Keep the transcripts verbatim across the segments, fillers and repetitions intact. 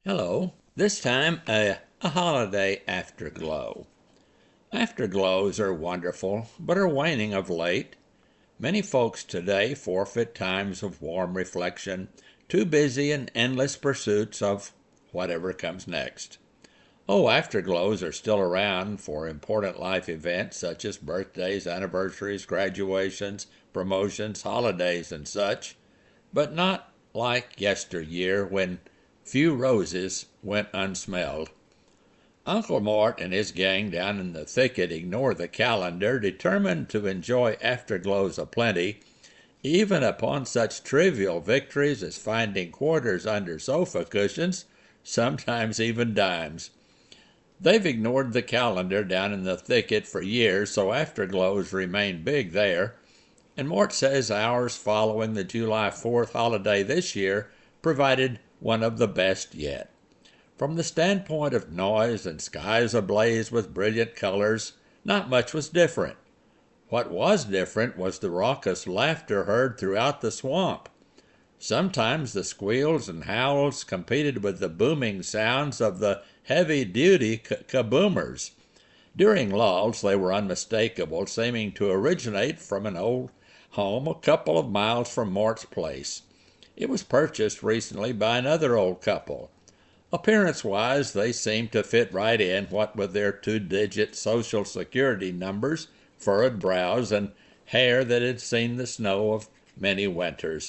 Hello. This time, a, a holiday afterglow. Afterglows are wonderful, but are waning of late. Many folks today forfeit times of warm reflection, too busy in endless pursuits of whatever comes next. Oh, afterglows are still around for important life events such as birthdays, anniversaries, graduations, promotions, holidays, and such, but not like yesteryear when few roses went unsmelled. Uncle Mort and his gang down in the thicket ignore the calendar, determined to enjoy afterglows aplenty, even upon such trivial victories as finding quarters under sofa cushions, sometimes even dimes. They've ignored the calendar down in the thicket for years, so afterglows remain big there, and Mort says ours following the July fourth holiday this year provided one of the best yet. From the standpoint of noise and skies ablaze with brilliant colors, not much was different. What was different was the raucous laughter heard throughout the swamp. Sometimes the squeals and howls competed with the booming sounds of the heavy-duty kaboomers. During lulls they were unmistakable, seeming to originate from an old home a couple of miles from Mort's place. It was purchased recently by another old couple. Appearance-wise, they seemed to fit right in, what with their two-digit social security numbers, furrowed brows, and hair that had seen the snow of many winters.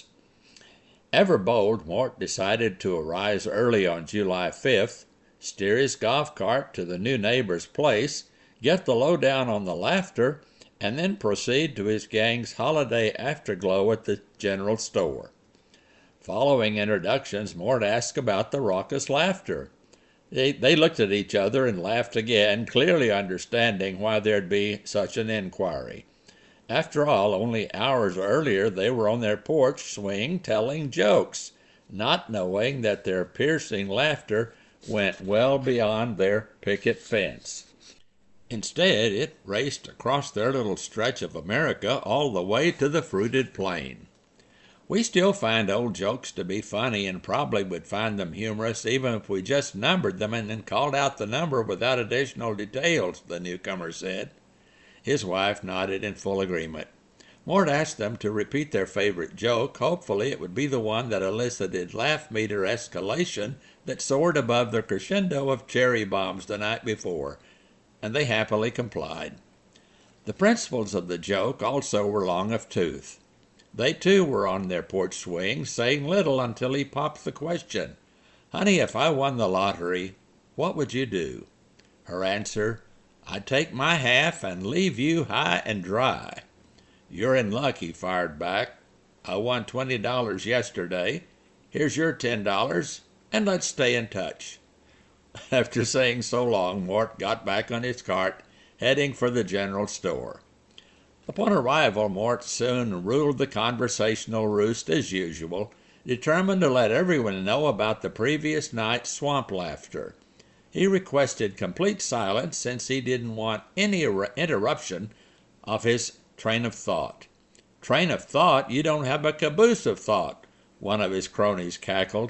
Ever bold, Mort decided to arise early on July fifth, steer his golf cart to the new neighbor's place, get the lowdown on the laughter, and then proceed to his gang's holiday afterglow at the general store. Following introductions, Mort asked about the raucous laughter. They, they looked at each other and laughed again, clearly understanding why there'd be such an inquiry. After all, only hours earlier they were on their porch swing telling jokes, not knowing that their piercing laughter went well beyond their picket fence. Instead, it raced across their little stretch of America all the way to the fruited plain. We still find old jokes to be funny and probably would find them humorous even if we just numbered them and then called out the number without additional details, the newcomer said. His wife nodded in full agreement. Mort asked them to repeat their favorite joke. Hopefully it would be the one that elicited laugh meter escalation that soared above the crescendo of cherry bombs the night before, and they happily complied. The principals of the joke also were long of tooth. They too were on their porch swing, saying little until he popped the question, "Honey, if I won the lottery, what would you do?" Her answer, "I'd take my half and leave you high and dry." "You're in luck," he fired back. "I won twenty dollars yesterday. Here's your ten dollars, and let's stay in touch." After saying so long, Mort got back on his cart, heading for the general store. Upon arrival, Mort soon ruled the conversational roost as usual, determined to let everyone know about the previous night's swamp laughter. He requested complete silence since he didn't want any interruption of his train of thought. "Train of thought? You don't have a caboose of thought," one of his cronies cackled.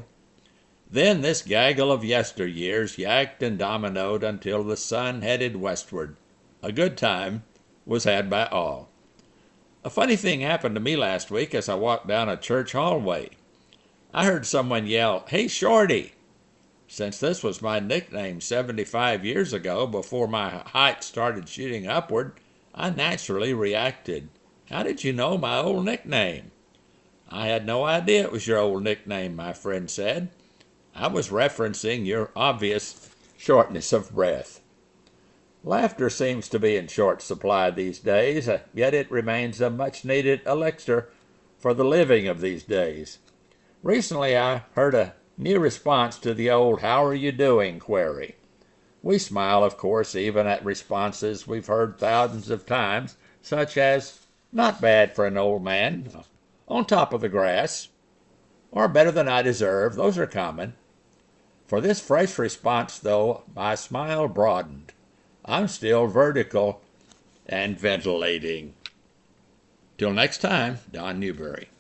Then this gaggle of yesteryears yacked and dominoed until the sun headed westward. A good time was had by all. A funny thing happened to me last week as I walked down a church hallway. I heard someone yell, "Hey, Shorty!" Since this was my nickname seventy-five years ago, before my height started shooting upward, I naturally reacted. "How did you know my old nickname?" "I had no idea it was your old nickname," my friend said. "I was referencing your obvious shortness of breath." Laughter seems to be in short supply these days, yet it remains a much-needed elixir for the living of these days. Recently I heard a new response to the old "how are you doing" query. We smile, of course, even at responses we've heard thousands of times, such as, "Not bad for an old man," "on top of the grass," or "better than I deserve." Those are common. For this fresh response, though, my smile broadened. I'm still vertical and ventilating. Till next time, Don Newberry.